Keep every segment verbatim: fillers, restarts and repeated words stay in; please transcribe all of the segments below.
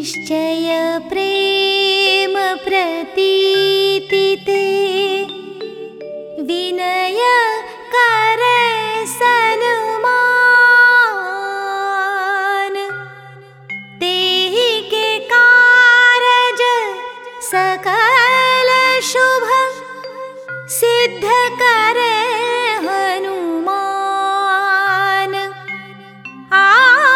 निश्चय प्रेम प्रतीति ते विनय करे सन्मान। तेहि के कारज सकल शुभ सिद्ध करे हनुमान। आ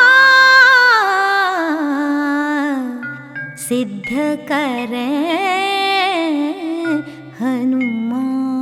सिद्ध करे हनुमान।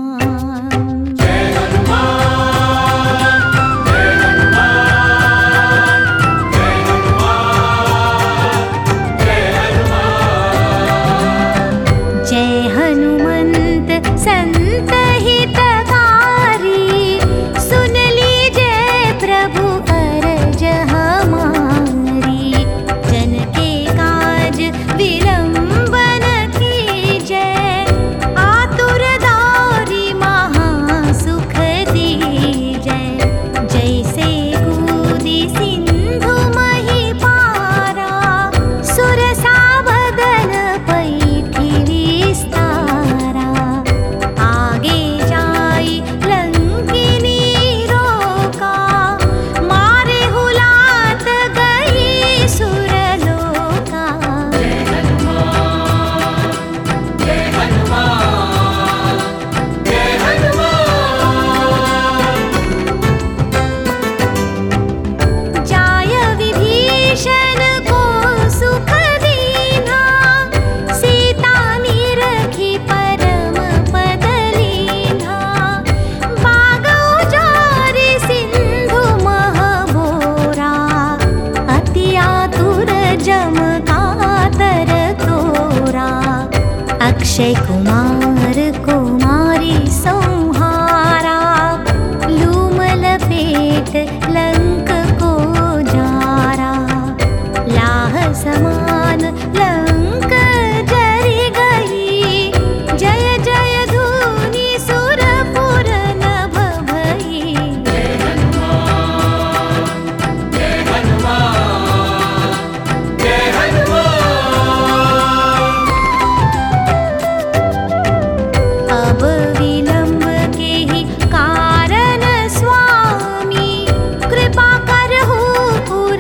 अक्षय कुमार कुमारी संहारा, लूम लपेट लंक को जारा। लाह समान लंक जरि गई, जय जय धूनि सुरपुर नभ भई। जय हनुमान जय हनुमान जय हनुमान। अब विलंब के ही कारण स्वामी, कृपा करहु पुर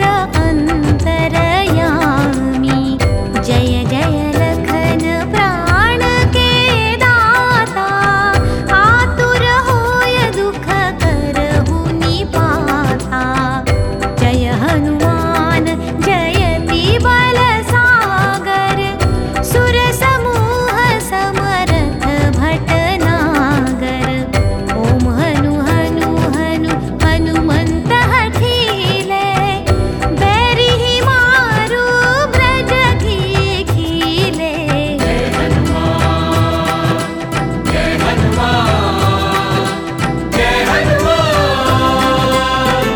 अंतरयामी। जय जय लखन प्राण के दाता, आतुर होय दुख करहु निपाता। जय हनुमान जयति बल सागर, सुर समूह समरथ भटनागर। ओम हनु हनु हनु हनुमंत हठीले, बैरिहि मारु ब्रज की खीले। जय हनुमान जय हनुमान जय हनुमान।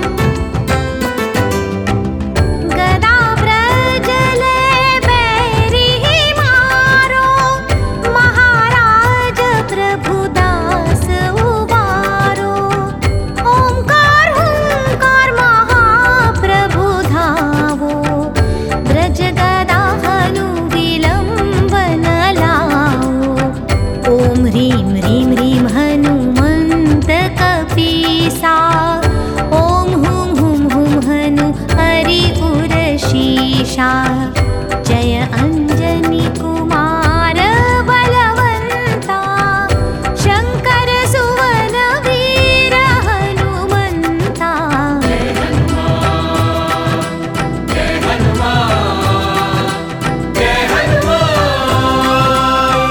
गदा ब्रज ले बैरिहि मारो, महाराज प्रभुदास उबारो। ओंकार हुंकार महाप्रभु धावो, ब्रज गदा हनु विलंब न लाओ। ओम ह्रीं ह्रीं ह्रीं हनुमंत कपीसा, ओम हुं हुं हुं हनु हरि उर शीशा। जय अंजनी कुमार बलवंता, शंकर सुवन वीर हनुमंता। जय हनुमान जय हनुमान जय हनुमान।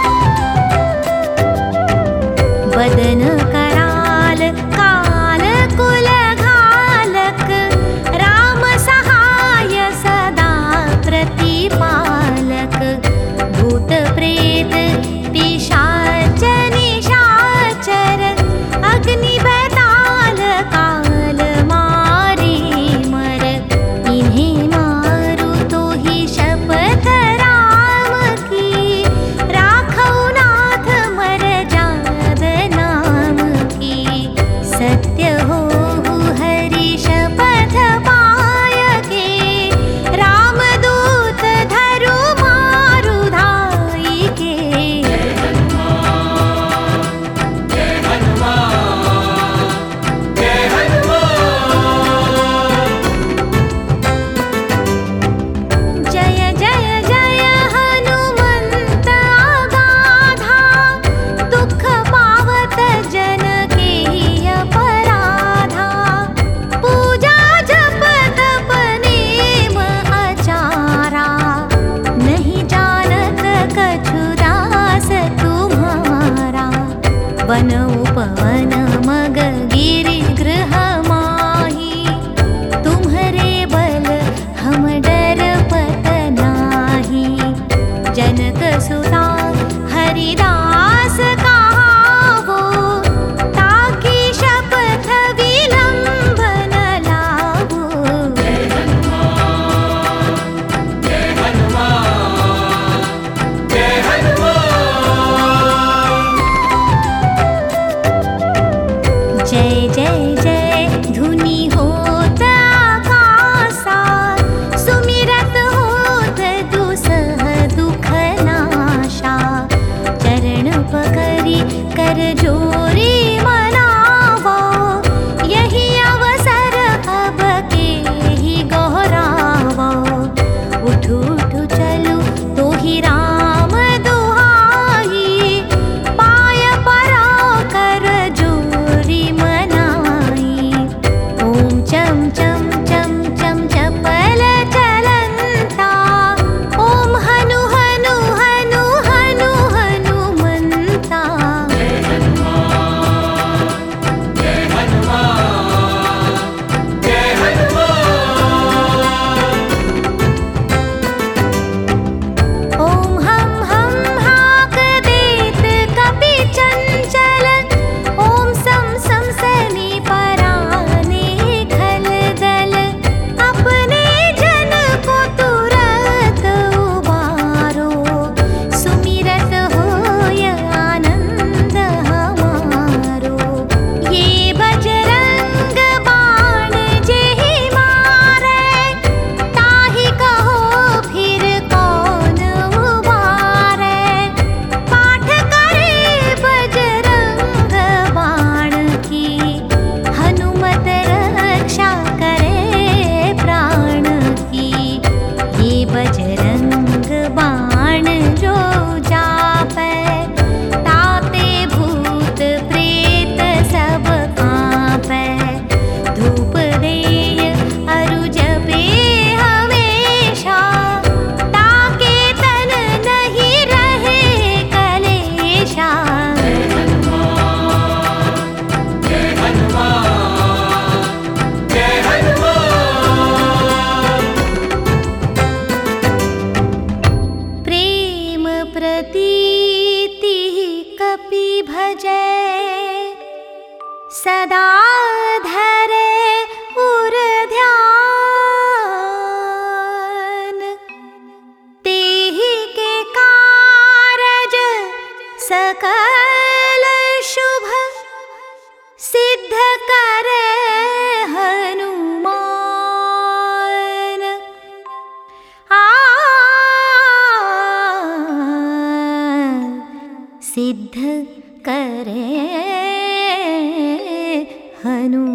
बदन कराल काल कुल घालक, राम सहाय सदा प्रतिपालक। भूत प्रेत पिशाच निशाचर, अग्नि बैताल काल मारी मर। इन्हें मारु तो ही शपथ राम की, राखौ नाथ मर जाद नाम पवन मग गिरि गृह माही। तुम्हरे बल हम डरपत नाही। जनक सुता हरिदास कहावो, ताकी शपथ विलंब न लावो। जय जय जय धुनि होत आकासा, सुमिरत होत दुसह दुख नाशा। चरण पकड़ी कर जोरी मनावो, यही अवसर अब के ही गौरावो। उठु उठु चलु तो ही राम दुहाई, पाय पराव कर जोरी मनाई। ओम चम चम चम चम चपल चलंता, ओम हनु हनु हनु हनु हनुमंता। ओम हम हम हाक देत कपि चंचल, ओम सम सम सनी पराने खल दल। अपने जन को तुरत उबारो, सुमिरत होय आनंद हमारो। ये बजरंग बाण जेहि मारै, ताहि कहो फिर कौन उबारै। पाठ करे बजरंग बाण की, हनुमत रक्षा करे प्राण की। ये बजरंग बाण जो जापै, ताते भूत प्रेत सब कांपै। धूप देय अरु जपे हमेशा, ताके तन नहीं रहे कलेशा। प्रेम प्रतीति कपि भजै, सदा धरे उर ध्यान। तेहि के कारज सकल शुभ, सिद्ध करे हनुमान। आ सिद्ध करे हनुमान।